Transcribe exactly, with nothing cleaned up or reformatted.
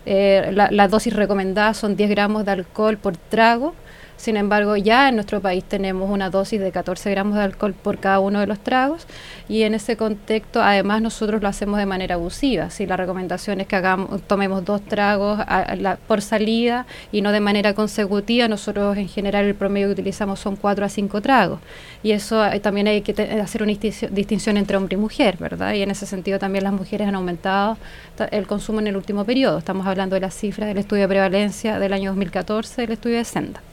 Eh, la, las dosis recomendadas son diez gramos de alcohol por trago. Sin embargo, ya en nuestro país tenemos una dosis de catorce gramos de alcohol por cada uno de los tragos, y en ese contexto además nosotros lo hacemos de manera abusiva. Si la recomendación es que hagamos, tomemos dos tragos a, a la, por salida y no de manera consecutiva, nosotros en general el promedio que utilizamos son cuatro a cinco tragos, y eso eh, también hay que te, hacer una distinción, distinción entre hombre y mujer, ¿verdad? Y en ese sentido también las mujeres han aumentado el consumo en el último periodo. Estamos hablando de las cifras del estudio de prevalencia del año dos mil catorce, del estudio de Senda.